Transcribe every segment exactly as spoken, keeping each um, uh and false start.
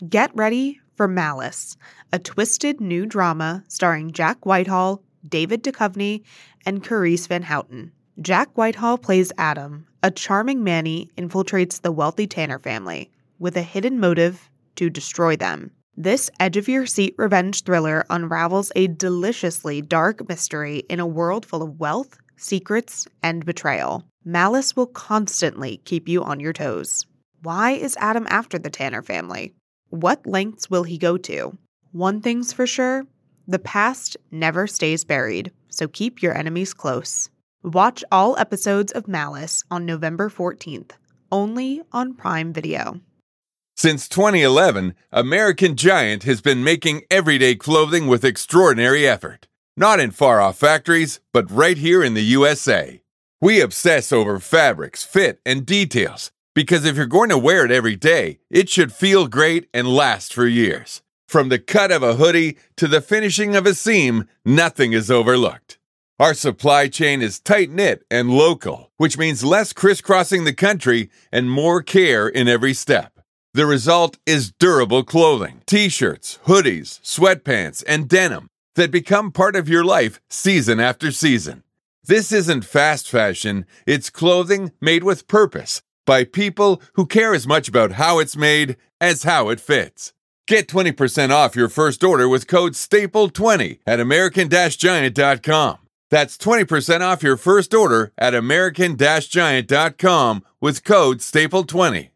Get ready for Malice, a twisted new drama starring Jack Whitehall, David Duchovny, and Carice Van Houten. Jack Whitehall plays Adam, a charming Manny infiltrates the wealthy Tanner family with a hidden motive to destroy them. This edge-of-your-seat revenge thriller unravels a deliciously dark mystery in a world full of wealth, secrets, and betrayal. Malice will constantly keep you on your toes. Why is Adam after the Tanner family? What lengths will he go to? One thing's for sure, the past never stays buried, so keep your enemies close. Watch all episodes of Malice on November fourteenth, only on Prime Video. Since twenty eleven, American Giant has been making everyday clothing with extraordinary effort. Not in far-off factories, but right here in the U S A. We obsess over fabrics, fit, and details, because if you're going to wear it every day, it should feel great and last for years. From the cut of a hoodie to the finishing of a seam, nothing is overlooked. Our supply chain is tight-knit and local, which means less crisscrossing the country and more care in every step. The result is durable clothing, t-shirts, hoodies, sweatpants, and denim that become part of your life season after season. This isn't fast fashion, it's clothing made with purpose by people who care as much about how it's made as how it fits. Get twenty percent off your first order with code staple twenty at american giant dot com. That's twenty percent off your first order at american giant dot com with code staple twenty.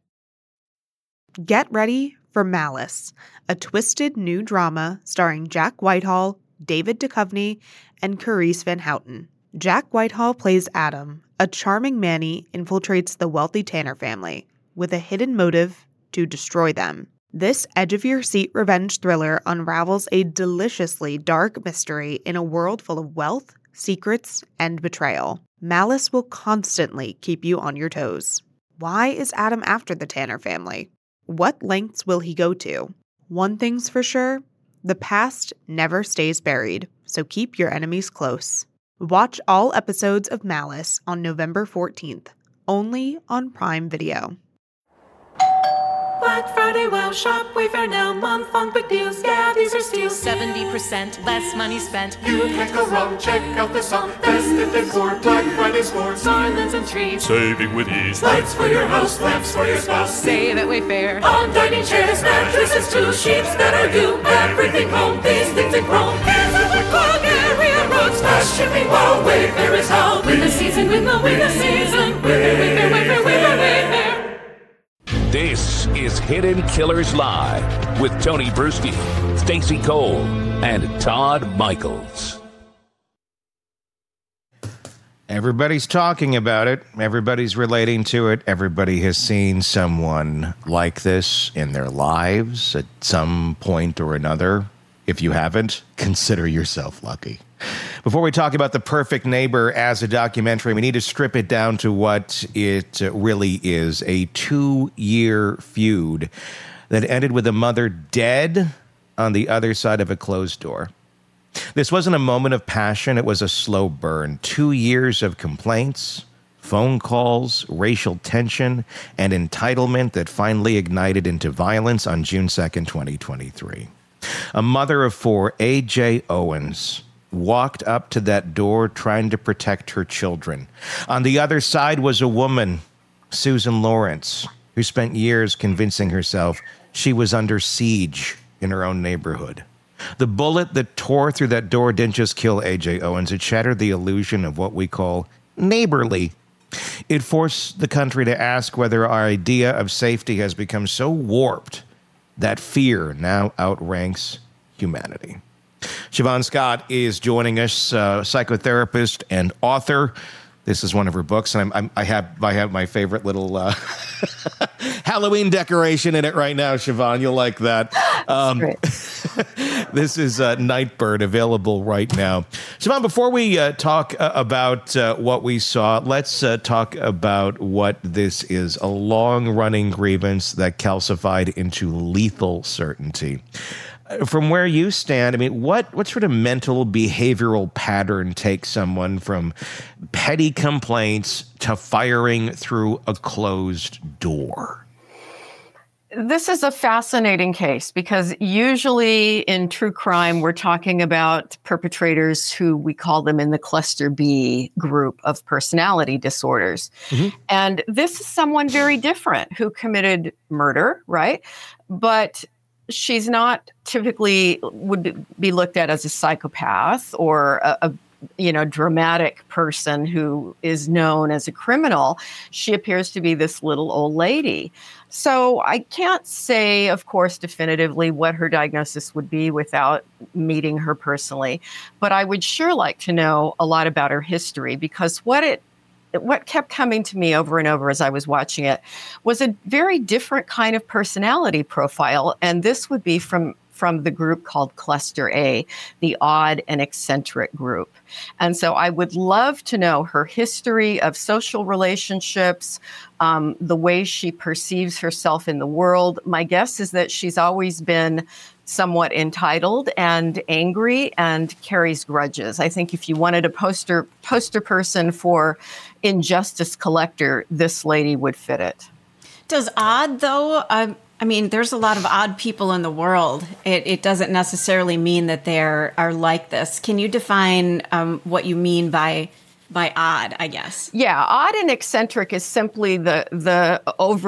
Get ready for Malice, a twisted new drama starring Jack Whitehall, David Duchovny, and Carice Van Houten. Jack Whitehall plays Adam, a charming Manny infiltrates the wealthy Tanner family with a hidden motive to destroy them. This edge-of-your-seat revenge thriller unravels a deliciously dark mystery in a world full of wealth, secrets, and betrayal. Malice will constantly keep you on your toes. Why is Adam after the Tanner family? What lengths will he go to? One thing's for sure, the past never stays buried, so keep your enemies close. Watch all episodes of Malice on November fourteenth, only on Prime Video. Black Friday, wow, shop, Wayfair now, month-long big deals, yeah, these are steals. seventy percent less money spent. You can't go wrong, check out the song. Festive decor, Black Friday scores. Garlands and trees, Saving with ease. Lights for your house, lamps for your spouse. save at Wayfair. On dining chairs, mattresses too, sheets that are you. Everything home, these things in chrome. Here's a quick plug, area rugs. Fast shipping, wow, Wayfair is how. Win the season, win the, win the season. Wayfair, Wayfair, Wayfair, Wayfair, Wayfair. This is Hidden Killers Live with Tony Bruschi, Stacey Cole, and Todd Michaels. Everybody's talking about it. Everybody's relating to it. Everybody has seen someone like this in their lives at some point or another. If you haven't, consider yourself lucky. Before we talk about The Perfect Neighbor as a documentary, we need to strip it down to what it really is, a two-year feud that ended with a mother dead on the other side of a closed door. This wasn't a moment of passion, it was a slow burn. Two years of complaints, phone calls, racial tension, and entitlement that finally ignited into violence on June second, twenty twenty-three. A mother of four, A J Owens, walked up to that door trying to protect her children. On the other side was a woman, Susan Lawrence, who spent years convincing herself she was under siege in her own neighborhood. The bullet that tore through that door didn't just kill A J Owens, it shattered the illusion of what we call neighborly. It forced the country to ask whether our idea of safety has become so warped that fear now outranks humanity. Siobhan Scott is joining us, uh, psychotherapist and author. This is one of her books, and I'm, I'm, I have I have my favorite little uh, Halloween decoration in it right now, Siobhan. You'll like that. Um, this is uh, Nightbird, available right now. Siobhan, before we uh, talk uh, about uh, what we saw, let's uh, talk about what this is, a long-running grievance that calcified into lethal certainty. From where you stand, I mean, what, what sort of mental behavioral pattern takes someone from petty complaints to firing through a closed door? This is a fascinating case because usually in true crime, we're talking about perpetrators who we call them in the cluster B group of personality disorders. Mm-hmm. And this is someone very different who committed murder, right? But she's not typically would be looked at as a psychopath or a, a you know, dramatic person who is known as a criminal. She appears to be this little old lady. So I can't say, of course, definitively what her diagnosis would be without meeting her personally. But I would sure like to know a lot about her history, because what it what kept coming to me over and over as I was watching it was a very different kind of personality profile. And this would be from from the group called Cluster A, the odd and eccentric group. And so I would love to know her history of social relationships, um, the way she perceives herself in the world. My guess is that she's always been somewhat entitled and angry and carries grudges. I think if you wanted a poster poster person for injustice collector, this lady would fit it. Does odd, though, um, I mean, there's a lot of odd people in the world. It, it doesn't necessarily mean that they are like this. Can you define um, what you mean by by odd, I guess? Yeah, odd and eccentric is simply the the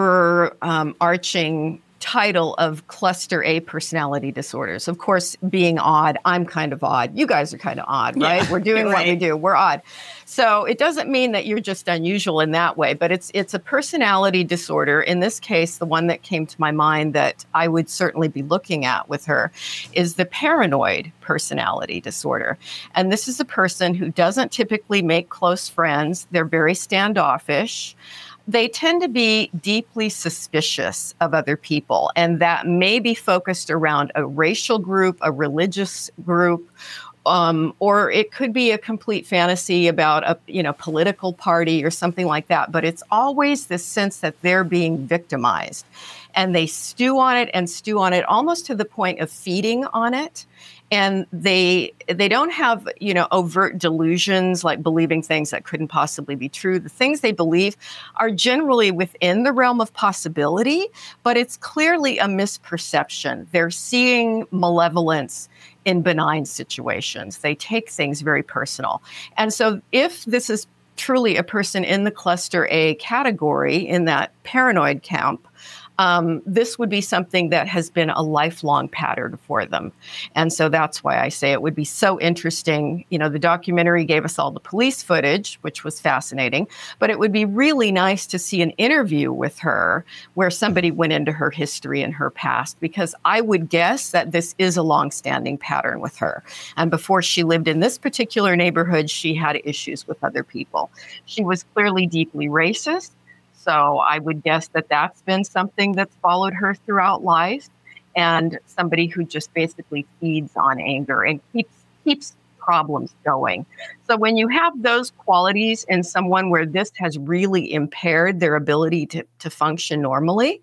overarching um, title of cluster A personality disorders. Of course, being odd, I'm kind of odd. You guys are kind of odd, right? Yeah, we're doing what right. we do. We're odd. So it doesn't mean that you're just unusual in that way, but it's it's a personality disorder. In this case, the one that came to my mind that I would certainly be looking at with her is the paranoid personality disorder. And this is a person who doesn't typically make close friends. They're very standoffish. They tend to be deeply suspicious of other people, and that may be focused around a racial group, a religious group, um, or it could be a complete fantasy about a you know political party or something like that. But it's always this sense that they're being victimized, and they stew on it and stew on it almost to the point of feeding on it. And they they don't have, you know, overt delusions like believing things that couldn't possibly be true. The things they believe are generally within the realm of possibility, but it's clearly a misperception. They're seeing malevolence in benign situations. They take things very personal. And so if this is truly a person in the cluster A category, in that paranoid camp, Um, this would be something that has been a lifelong pattern for them. And so that's why I say it would be so interesting. You know, the documentary gave us all the police footage, which was fascinating, but it would be really nice to see an interview with her where somebody went into her history and her past, because I would guess that this is a longstanding pattern with her. And before she lived in this particular neighborhood, she had issues with other people. She was clearly deeply racist. So I would guess that that's been something that's followed her throughout life, and somebody who just basically feeds on anger and keeps keeps problems going. So when you have those qualities in someone where this has really impaired their ability to, to function normally,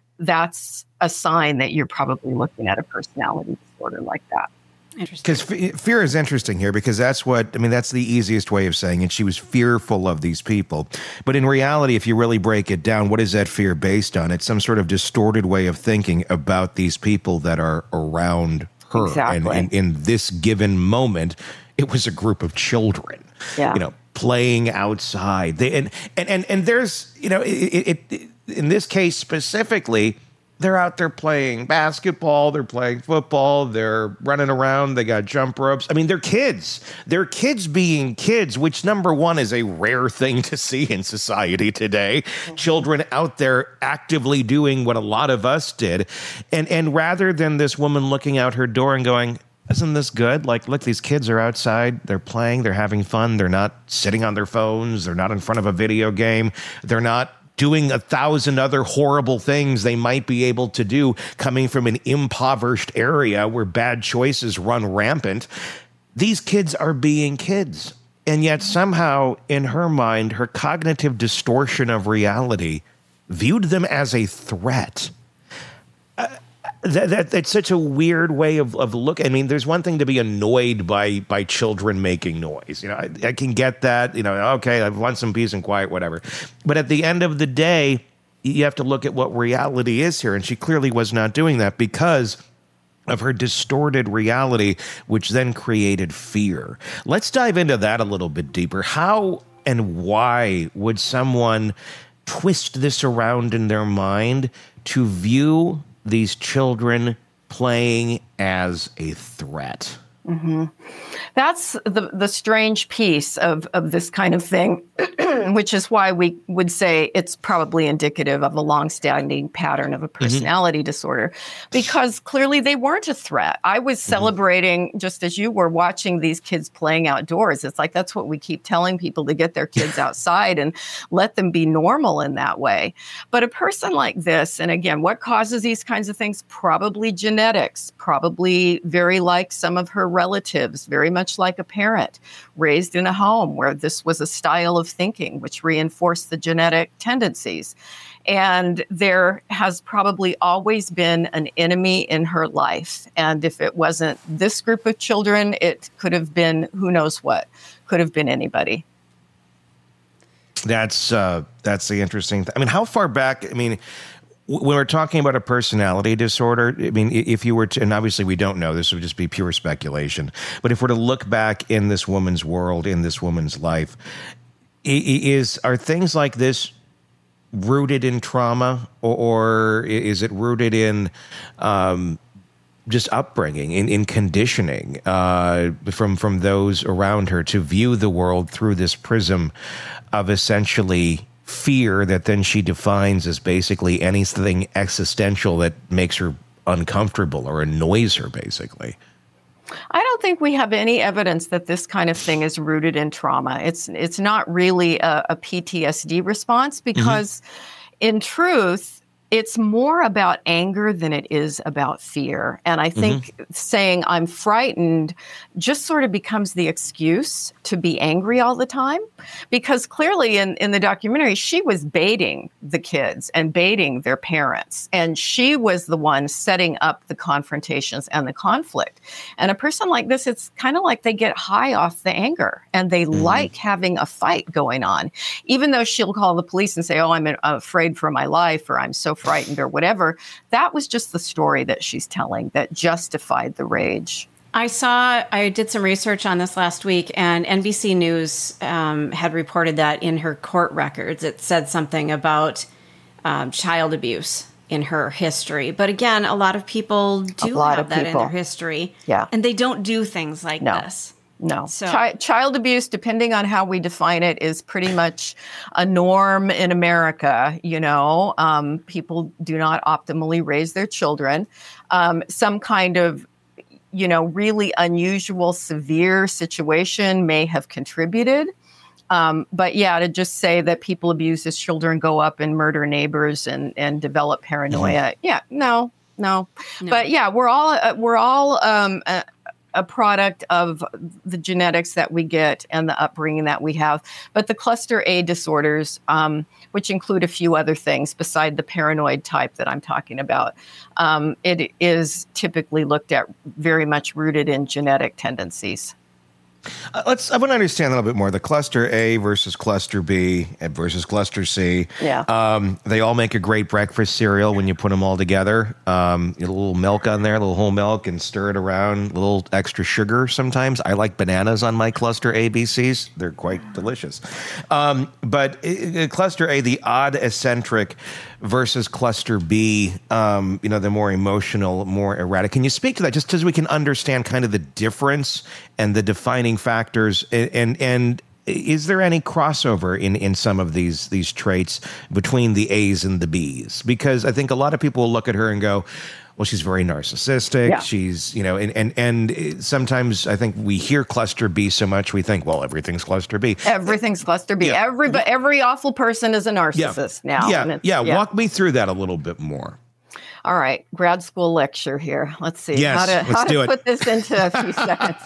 that's a sign that you're probably looking at a personality disorder like that. Because f- fear is interesting here, because that's what, I mean, that's the easiest way of saying it. She was fearful of these people. But in reality, if you really break it down, what is that fear based on? It's some sort of distorted way of thinking about these people that are around her. Exactly. And, and in this given moment, it was a group of children, yeah. you know, playing outside. They, and, and, and, and there's, you know, it, it, it, in this case specifically, they're out there playing basketball, they're playing football, they're running around, they got jump ropes. I mean, they're kids. They're kids being kids, which, number one, is a rare thing to see in society today. Mm-hmm. Children out there actively doing what a lot of us did. And, and rather than this woman looking out her door and going, isn't this good? Like, look, these kids are outside, they're playing, they're having fun, they're not sitting on their phones, they're not in front of a video game, they're not doing a thousand other horrible things they might be able to do coming from an impoverished area where bad choices run rampant. These kids are being kids. And yet somehow, in her mind, her cognitive distortion of reality viewed them as a threat. Uh, that, that That's such a weird way of, of looking. I mean, there's one thing to be annoyed by by children making noise. You know, I, I can get that. You know, okay, I want some peace and quiet, whatever. But at the end of the day, you have to look at what reality is here. And she clearly was not doing that because of her distorted reality, which then created fear. Let's dive into that a little bit deeper. How and why would someone twist this around in their mind to view these children playing as a threat? Mm-hmm. That's the the strange piece of, of this kind of thing, which is why we would say it's probably indicative of a longstanding pattern of a personality mm-hmm. disorder, because clearly they weren't a threat. I was mm-hmm. celebrating, just as you were, watching these kids playing outdoors. It's like that's what we keep telling people, to get their kids outside and let them be normal in that way. But a person like this, and again, what causes these kinds of things? Probably genetics, probably very like some of her relatives, very much like a parent raised in a home where this was a style of thinking which reinforced the genetic tendencies. And there has probably always been an enemy in her life. And if it wasn't this group of children, it could have been who knows what, could have been anybody. That's uh, that's the interesting thing. I mean, how far back? I mean, when we're talking about a personality disorder, I mean, if you were to, and obviously we don't know, this would just be pure speculation, but if we're to look back in this woman's world, in this woman's life, is are things like this rooted in trauma, or, or is it rooted in um, just upbringing, in, in conditioning uh, from, from those around her to view the world through this prism of essentially fear that then she defines as basically anything existential that makes her uncomfortable or annoys her, basically? I don't think we have any evidence that this kind of thing is rooted in trauma. It's it's not really a, a P T S D response, because mm-hmm. in truth, it's more about anger than it is about fear. And I think mm-hmm. saying I'm frightened just sort of becomes the excuse to be angry all the time. Because clearly in, in the documentary, she was baiting the kids and baiting their parents. And she was the one setting up the confrontations and the conflict. And a person like this, it's kind of like they get high off the anger and they mm-hmm. like having a fight going on. Even though she'll call the police and say, oh, I'm afraid for my life, or I'm so frightened, or whatever. That was just the story that she's telling that justified the rage. I saw, I did some research on this last week, and N B C News um, had reported that in her court records, it said something about um, child abuse in her history. But again, a lot of people do have that people. in their history. Yeah. And they don't do things like no. this. No. So. Ch- child abuse, depending on how we define it, is pretty much a norm in America. You know, um, people do not optimally raise their children. Um, some kind of, you know, really unusual, severe situation may have contributed. Um, but yeah, to just say that people abuse as children, go up and murder neighbors and, and develop paranoia. Mm-hmm. Yeah, no, no, no. But yeah, we're all, uh, we're all, um, uh, a product of the genetics that we get and the upbringing that we have. But the cluster A disorders, um, which include a few other things beside the paranoid type that I'm talking about, um, it is typically looked at very much rooted in genetic tendencies. Uh, let's. I want to understand a little bit more. The cluster A versus cluster B versus cluster C. Yeah. Um, they all make a great breakfast cereal when you put them all together. Um, a little milk on there, a little whole milk, and stir it around. A little extra sugar sometimes. I like bananas on my cluster A B Cs. They're quite delicious. Um, but uh, cluster A, the odd eccentric, versus cluster B, um, you know, the more emotional, more erratic. Can you speak to that just so we can understand kind of the difference and the defining factors, and, and and is there any crossover in, in some of these these traits between the A's and the B's? Because I think a lot of people will look at her and go, well, she's very narcissistic. Yeah. She's, you know, and, and and sometimes I think we hear cluster B so much we think, well, everything's cluster B. Everything's cluster B. Yeah. Every every awful person is a narcissist yeah. now. Yeah. yeah, yeah. Walk me through that a little bit more. All right, grad school lecture here. Let's see yes, how to, let's how do to it. put this into a few seconds.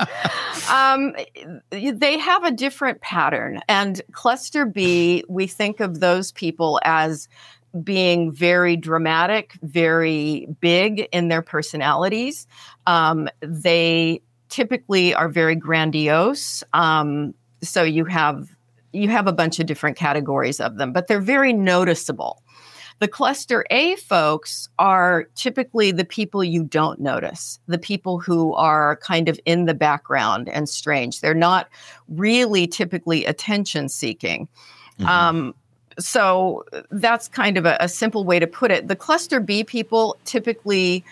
Um, they have a different pattern. And cluster B, we think of those people as being very dramatic, very big in their personalities. Um, they typically are very grandiose. Um, so you have you have a bunch of different categories of them, but they're very noticeable. The cluster A folks are typically the people you don't notice, the people who are kind of in the background and strange. They're not really typically attention seeking. Mm-hmm. Um, so that's kind of a, a simple way to put it. The cluster B people typically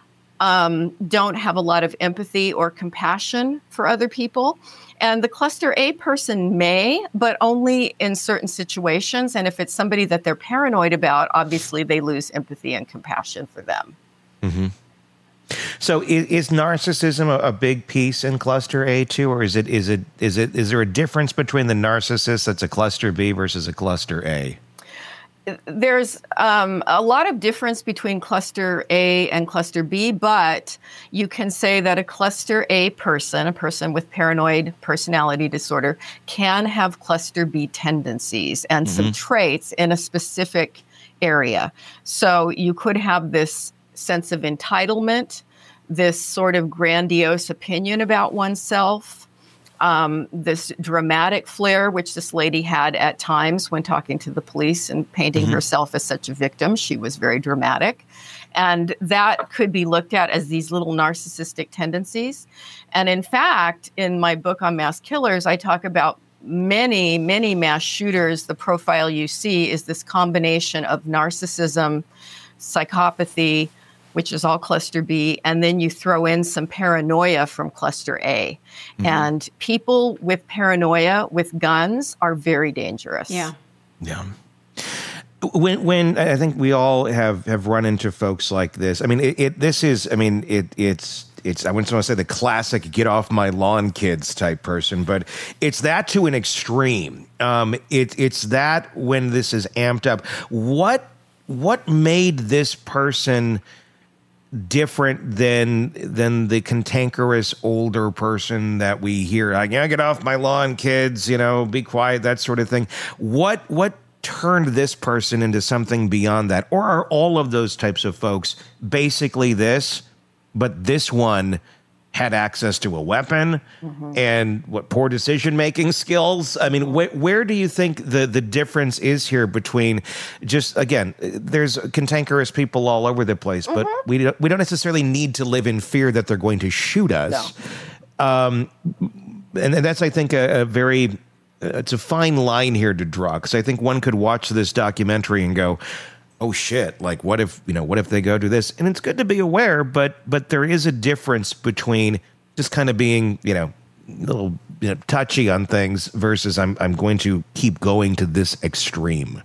um, don't have a lot of empathy or compassion for other people. And the cluster A person may, but only in certain situations. And if it's somebody that they're paranoid about, obviously they lose empathy and compassion for them. Mm-hmm. So is, is narcissism a, a big piece in cluster A too, or is it is it is it is there a difference between the narcissist that's a cluster B versus a cluster A? There's um, a lot of difference between cluster A and cluster B, but you can say that a cluster A person, a person with paranoid personality disorder, can have cluster B tendencies and mm-hmm. some traits in a specific area. So you could have this sense of entitlement, this sort of grandiose opinion about oneself, Um, this dramatic flair, which this lady had at times when talking to the police and painting mm-hmm. herself as such a victim. She was very dramatic. And that could be looked at as these little narcissistic tendencies. And in fact, in my book on mass killers, I talk about many, many mass shooters. The profile you see is this combination of narcissism, psychopathy, which is all cluster B, and then you throw in some paranoia from cluster A. Mm-hmm. And people with paranoia with guns are very dangerous. Yeah. Yeah. When when I think we all have, have run into folks like this. I mean, it, it this is, I mean, it it's it's I wouldn't want to say the classic get off my lawn kids type person, but it's that to an extreme. Um, it it's that when this is amped up. What what made this person different than than the cantankerous older person that we hear, like, yeah, get off my lawn, kids, you know, be quiet, that sort of thing. What what turned this person into something beyond that? Or are all of those types of folks basically this, but this one had access to a weapon mm-hmm. and what poor decision-making skills? I mean, wh- where do you think the, the difference is here between just, again, there's cantankerous people all over the place, mm-hmm. but we don't, we don't necessarily need to live in fear that they're going to shoot us. No. Um, and that's, I think, a, a very, uh, it's a fine line here to draw, because I think one could watch this documentary and go, oh shit, like what if, you know, what if they go do this? And it's good to be aware, but but there is a difference between just kind of being, you know, a little, you know, touchy on things versus I'm I'm going to keep going to this extreme.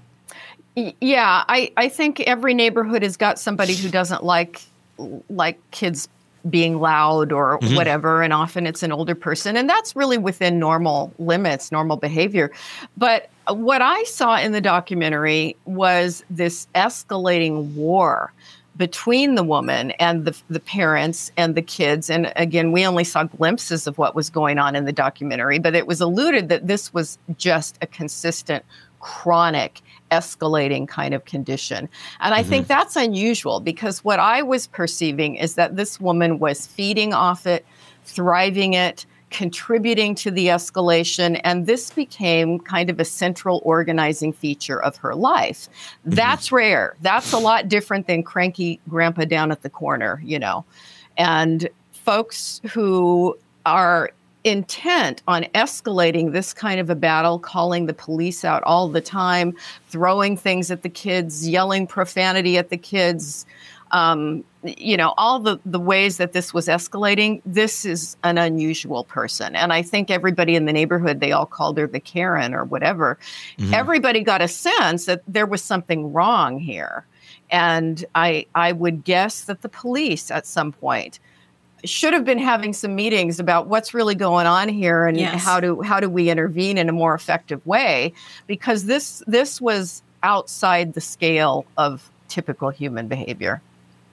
Yeah, I, I think every neighborhood has got somebody who doesn't like like kids being loud or mm-hmm. whatever, and often it's an older person, and that's really within normal limits, normal behavior. But what I saw in the documentary was this escalating war between the woman and the the parents and the kids. And again, we only saw glimpses of what was going on in the documentary, but it was alluded that this was just a consistent, chronic, escalating kind of condition. And I mm-hmm. think that's unusual, because what I was perceiving is that this woman was feeding off it, thriving it, contributing to the escalation, and this became kind of a central organizing feature of her life. Mm-hmm. That's rare. That's a lot different than cranky grandpa down at the corner, you know. And folks who are intent on escalating this kind of a battle, calling the police out all the time, throwing things at the kids, yelling profanity at the kids, um, you know, all the, the ways that this was escalating, this is an unusual person. And I think everybody in the neighborhood, they all called her the Karen or whatever. Mm-hmm. Everybody got a sense that there was something wrong here. And I I would guess that the police at some point should have been having some meetings about what's really going on here and yes. how do how do we intervene in a more effective way, because this this was outside the scale of typical human behavior.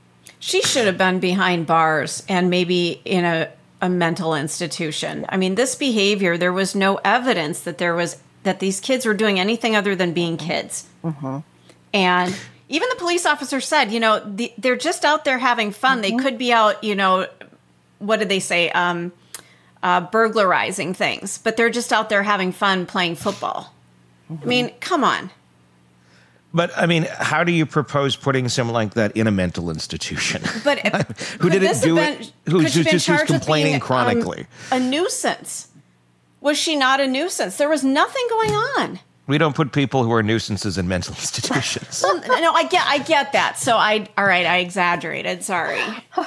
She should have been behind bars and maybe in a, a mental institution. I mean, this behavior, there was no evidence that there was that these kids were doing anything other than being kids. Mm-hmm. And even the police officer said, you know, the, they're just out there having fun. Mm-hmm. They could be out, you know, what did they say? Um, uh, burglarizing things, but they're just out there having fun playing football. Mm-hmm. I mean, come on. But I mean, how do you propose putting someone like that in a mental institution? But who didn't do been, it? Who's just, just who's complaining being, chronically? Um, a nuisance. Was she not a nuisance? There was nothing going on. We don't put people who are nuisances in mental institutions. Well, no, I get, I get that. So I, all right, I exaggerated. Sorry.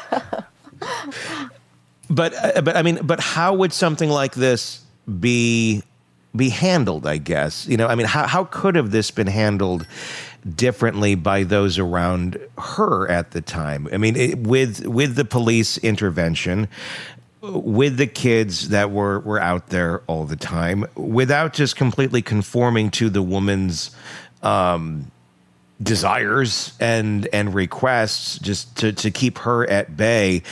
But, uh, but I mean, but how would something like this be be handled? I guess you know. I mean, how how could have this been handled differently by those around her at the time? I mean, it, with with the police intervention, with the kids that were were out there all the time, without just completely conforming to the woman's um, desires and and requests, just to to keep her at bay.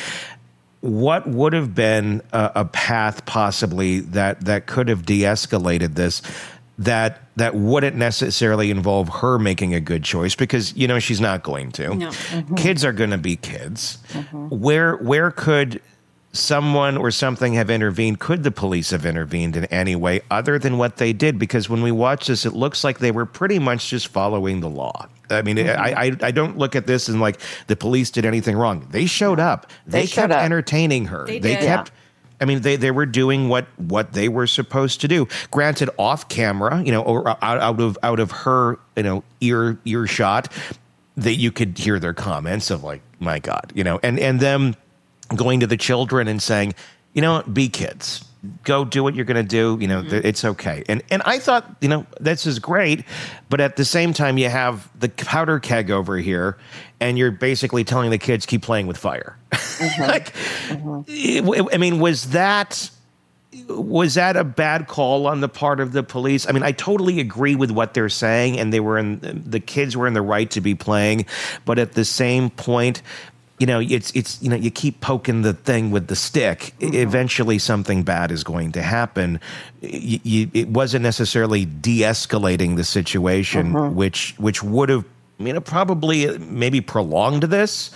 What would have been a, a path possibly that, that could have de-escalated this, that that wouldn't necessarily involve her making a good choice? Because, you know, she's not going to. No. Mm-hmm. Kids are going to be kids. Mm-hmm. Where where could someone or something have intervened? Could the police have intervened in any way other than what they did? Because when we watch this, it looks like they were pretty much just following the law. I mean, mm-hmm. I, I I don't look at this and like the police did anything wrong. They showed up. They, they kept up. entertaining her. They, they did. kept. Yeah. I mean, they, they were doing what, what they were supposed to do. Granted, off camera, you know, or out, out of out of her, you know, ear earshot, that you could hear their comments of like, my God, you know, and and them going to the children and saying, you know, be kids. Go do what you're going to do. You know, mm-hmm. it's okay. And and I thought, you know, this is great. But at the same time, you have the powder keg over here, and you're basically telling the kids, keep playing with fire. Mm-hmm. like, mm-hmm. I mean, was that was that a bad call on the part of the police? I mean, I totally agree with what they're saying, and they were in the kids were in the right to be playing. But at the same point, you know, it's it's you know, you keep poking the thing with the stick. Mm-hmm. Eventually, something bad is going to happen. You, you, it wasn't necessarily de-escalating the situation, mm-hmm. which which would have, you know, probably maybe prolonged this,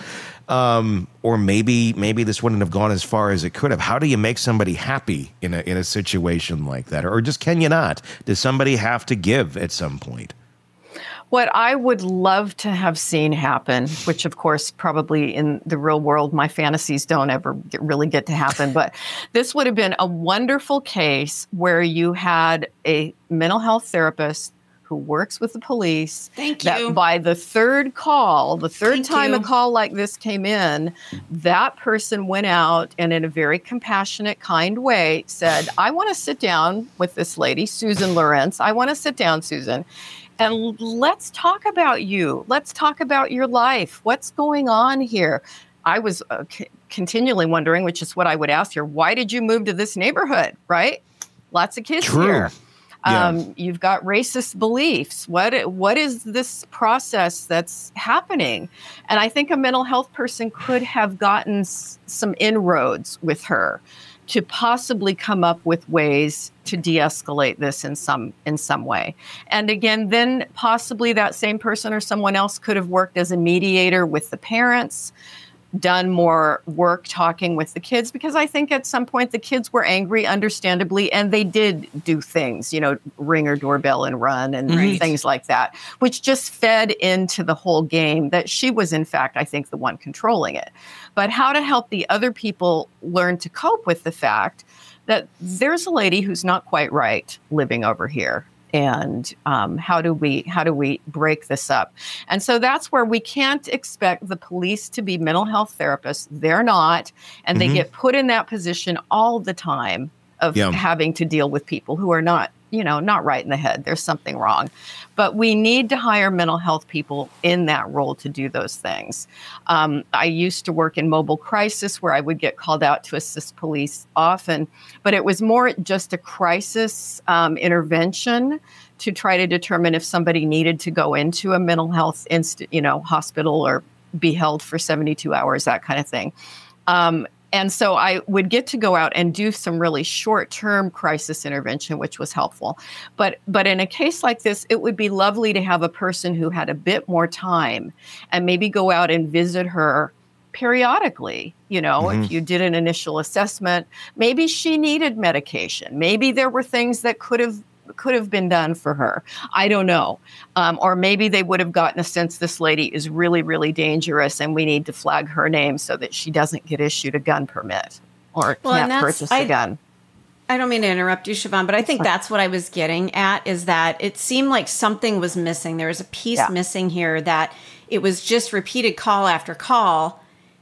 um, or maybe maybe this wouldn't have gone as far as it could have. How do you make somebody happy in a in a situation like that, or just can you not? Does somebody have to give at some point? What I would love to have seen happen, which of course probably in the real world, my fantasies don't ever get, really get to happen, but this would have been a wonderful case where you had a mental health therapist who works with the police. Thank that you. By the third call, the third Thank time you. a call like this came in, that person went out and in a very compassionate, kind way said, I want to sit down with this lady, Susan Lawrence. I want to sit down, Susan. And let's talk about you. Let's talk about your life. What's going on here? I was uh, c- continually wondering, which is what I would ask her, why did you move to this neighborhood, right? Lots of kids True. here. Yeah. Um, you've got racist beliefs. What What is this process that's happening? And I think a mental health person could have gotten s- some inroads with her to possibly come up with ways to de-escalate this in some in some way. And again, then possibly that same person or someone else could have worked as a mediator with the parents, done more work talking with the kids, because I think at some point the kids were angry, understandably, and they did do things, you know, ring her doorbell and run and Right. things like that, which just fed into the whole game that she was, in fact, I think, the one controlling it. But how to help the other people learn to cope with the fact that there's a lady who's not quite right living over here. And um, how do we how do we break this up? And so that's where we can't expect the police to be mental health therapists. They're not. And Mm-hmm. they get put in that position all the time of Yeah. having to deal with people who are not, you know, not right in the head. There's something wrong. But we need to hire mental health people in that role to do those things. Um, I used to work in mobile crisis where I would get called out to assist police often, but it was more just a crisis um, intervention to try to determine if somebody needed to go into a mental health inst- you know, hospital or be held for seventy-two hours, that kind of thing. Um, And so I would get to go out and do some really short-term crisis intervention, which was helpful. But but in a case like this, it would be lovely to have a person who had a bit more time and maybe go out and visit her periodically. You know, Mm-hmm. if you did an initial assessment, maybe she needed medication. Maybe there were things that could have could have been done for her. I don't know. Um, or maybe they would have gotten a sense this lady is really, really dangerous and we need to flag her name so that she doesn't get issued a gun permit or Well, and can't that's- purchase I- a gun. I don't mean to interrupt you, Siobhan, but I think that's what I was getting at, is that it seemed like something was missing. There was a piece Yeah. missing here, that it was just repeated call after call.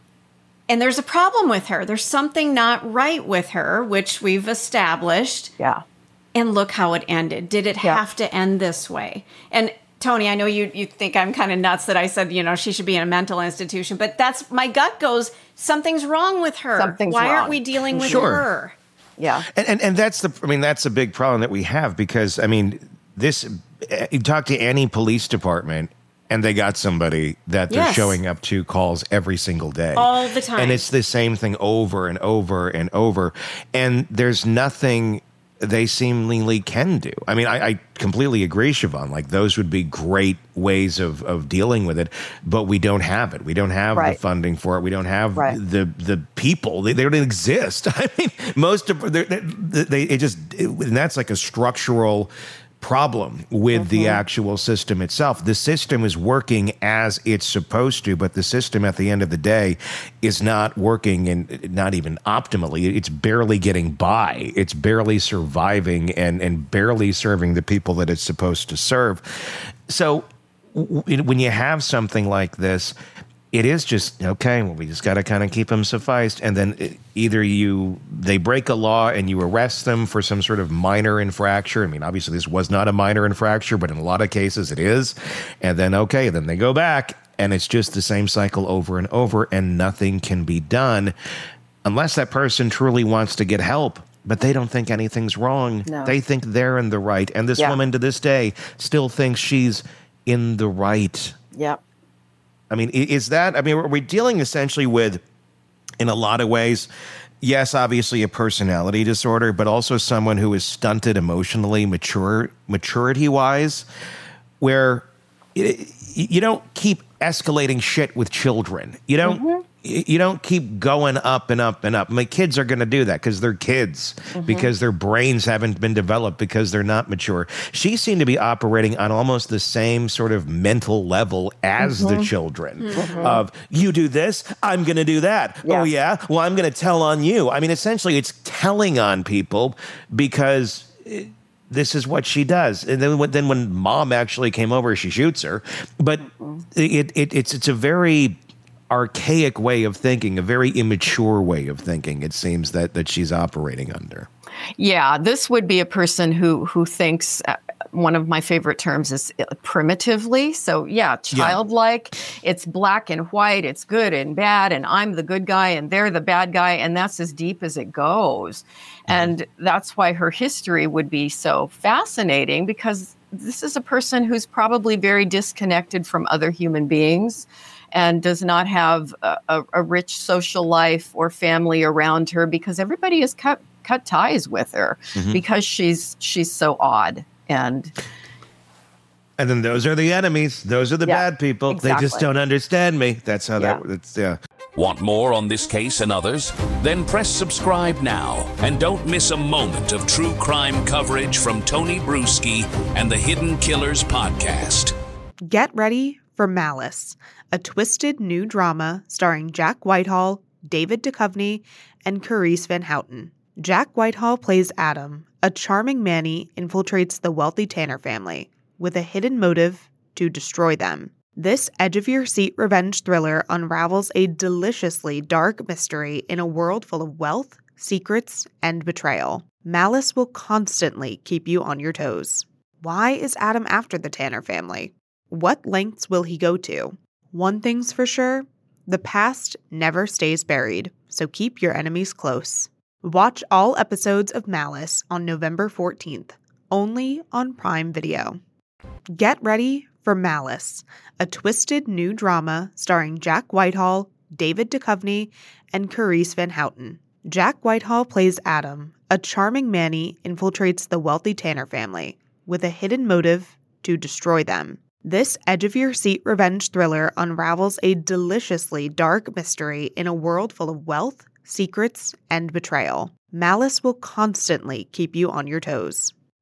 And there's a problem with her. There's something not right with her, which we've established. Yeah. And look how it ended. Did it Yeah. have to end this way? And Tony, I know you you think I'm kind of nuts that I said, you know, she should be in a mental institution, but that's, my gut goes, something's wrong with her. Something's Why wrong. aren't we dealing with Sure. her? Yeah. And, and and that's the I mean that's the big problem that we have, because I mean this you talk to any police department and they got somebody that they're Yes. showing up to calls every single day. All the time. And it's the same thing over and over and over. And there's nothing they seemingly can do. I mean, I, I completely agree, Siobhan. Like, those would be great ways of, of dealing with it, but we don't have it. We don't have Right. the funding for it. We don't have Right. the the people. They, they don't exist. I mean, most of they, they, they it just it, and that's like a structural problem with the actual system itself. The system is working as it's supposed to, but the system at the end of the day is not working, and not even optimally. It's barely getting by. It's barely surviving and, and barely serving the people that it's supposed to serve. So w- when you have something like this, it is just, okay, well, we just got to kind of keep them sufficed. And then it, either you, they break a law and you arrest them for some sort of minor infraction. I mean, obviously this was not a minor infraction, but in a lot of cases it is. And then, okay, then they go back and it's just the same cycle over and over, and nothing can be done unless that person truly wants to get help. But they don't think anything's wrong. No. They think they're in the right. And this Yeah. woman to this day still thinks she's in the right. Yep. I mean, i- is that, I mean, are we dealing essentially with, in a lot of ways, yes, obviously a personality disorder, but also someone who is stunted emotionally, mature, maturity-wise, where y- you don't keep escalating shit with children. You don't, y- you don't keep going up and up and up. I mean, kids are going to do that because they're kids, because their brains haven't been developed, because they're not mature. She seemed to be operating on almost the same sort of mental level as the children of, you do this, I'm going to do that. Yeah. Oh, yeah? Well, I'm going to tell on you. I mean, essentially, it's telling on people because eh, this is what she does. And then when, then when mom actually came over, she shoots her. But it, it it's it's a very archaic way of thinking, a very immature way of thinking, it seems, that that she's operating under. Yeah, this would be a person who who thinks, uh, one of my favorite terms is uh, primitively. So yeah, childlike. It's black and white. It's good and bad, and I'm the good guy and they're the bad guy, and that's as deep as it goes. And that's why her history would be so fascinating, because this is a person who's probably very disconnected from other human beings and does not have a, a, a rich social life or family around her, because everybody has cut cut ties with her because she's she's so odd. And And then those are the enemies. Those are the Yeah, bad people. They just exactly. don't understand me. That's how Yeah. that, it's, yeah. Want more on this case and others? Then press subscribe now and don't miss a moment of true crime coverage from Tony Bruschi and the Hidden Killers podcast. Get ready for Malice, a twisted new drama starring Jack Whitehall, David Duchovny, and Carice Van Houten. Jack Whitehall plays Adam. A charming Manny infiltrates the wealthy Tanner family with a hidden motive to destroy them. This edge-of-your-seat revenge thriller unravels a deliciously dark mystery in a world full of wealth, secrets, and betrayal. Malice will constantly keep you on your toes. Why is Adam after the Tanner family? What lengths will he go to? One thing's for sure, the past never stays buried, so keep your enemies close. Watch all episodes of Malice on November fourteenth, only on Prime Video. Get ready for Malice, a twisted new drama starring Jack Whitehall, David Duchovny, and Carice Van Houten. Jack Whitehall plays Adam. A charming Manny infiltrates the wealthy Tanner family with a hidden motive to destroy them. This edge-of-your-seat revenge thriller unravels a deliciously dark mystery in a world full of wealth, secrets, and betrayal. Malice will constantly keep you on your toes.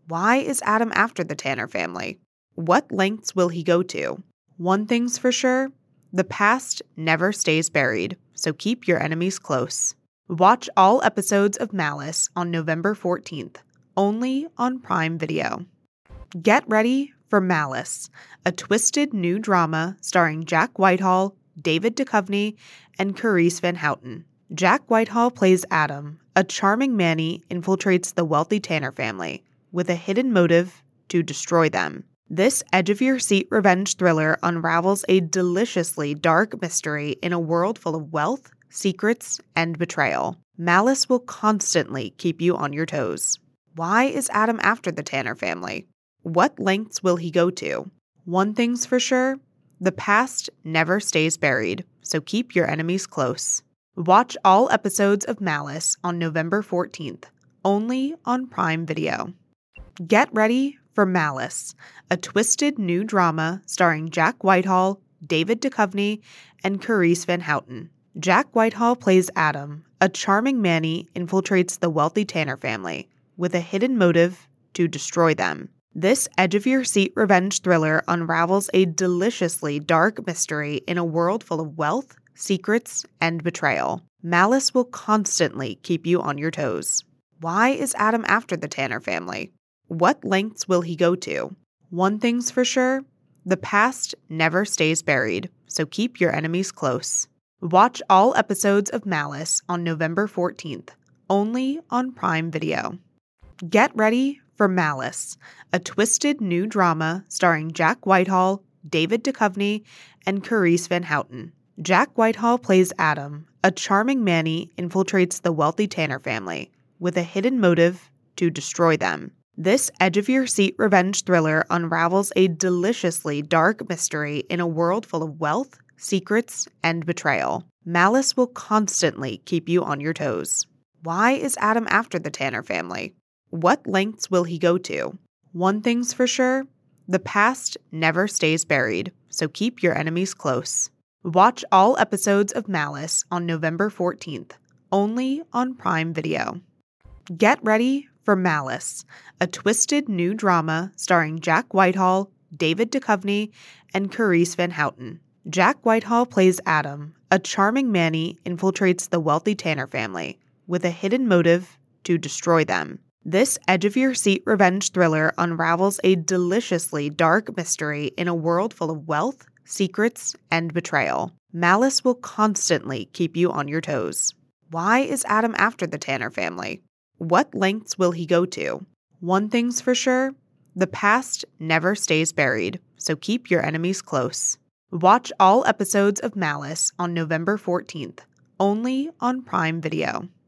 Why is Adam after the Tanner family? What lengths will he go to? One thing's for sure, the past never stays buried, so keep your enemies close. Watch all episodes of Malice on November fourteenth, only on Prime Video. Get ready for Malice, a twisted new drama starring Jack Whitehall, David Duchovny, and Carice Van Houten. Jack Whitehall plays Adam. A charming Manny infiltrates the wealthy Tanner family with a hidden motive to destroy them. This edge-of-your-seat revenge thriller unravels a deliciously dark mystery in a world full of wealth, secrets, and betrayal. Malice will constantly keep you on your toes. Why is Adam after the Tanner family? What lengths will he go to? One thing's for sure, the past never stays buried, so keep your enemies close. Watch all episodes of Malice on November fourteenth, only on Prime Video. Get ready for Malice, a twisted new drama starring Jack Whitehall, David Duchovny, and Carice Van Houten. Jack Whitehall plays Adam. A charming Manny infiltrates the wealthy Tanner family with a hidden motive to destroy them. This edge-of-your-seat revenge thriller unravels a deliciously dark mystery in a world full of wealth, secrets, and betrayal. Malice will constantly keep you on your toes. Why is Adam after the Tanner family? What lengths will he go to? One thing's for sure, the past never stays buried, so keep your enemies close. Watch all episodes of Malice on November fourteenth, only on Prime Video. Get ready for Malice, a twisted new drama starring Jack Whitehall, David Duchovny, and Carice Van Houten. Jack Whitehall plays Adam. A charming Manny infiltrates the wealthy Tanner family with a hidden motive to destroy them. This edge-of-your-seat revenge thriller unravels a deliciously dark mystery in a world full of wealth, secrets, and betrayal. Malice will constantly keep you on your toes. Why is Adam after the Tanner family? What lengths will he go to? One thing's for sure, the past never stays buried, so keep your enemies close. Watch all episodes of Malice on November fourteenth, only on Prime Video. Get ready for Malice, a twisted new drama starring Jack Whitehall, David Duchovny, and Carice Van Houten. Jack Whitehall plays Adam. A charming Manny infiltrates the wealthy Tanner family with a hidden motive to destroy them. This edge-of-your-seat revenge thriller unravels a deliciously dark mystery in a world full of wealth, secrets, and betrayal. Malice will constantly keep you on your toes. Why is Adam after the Tanner family? What lengths will he go to? One thing's for sure, the past never stays buried, so keep your enemies close. Watch all episodes of Malice on November fourteenth, only on Prime Video.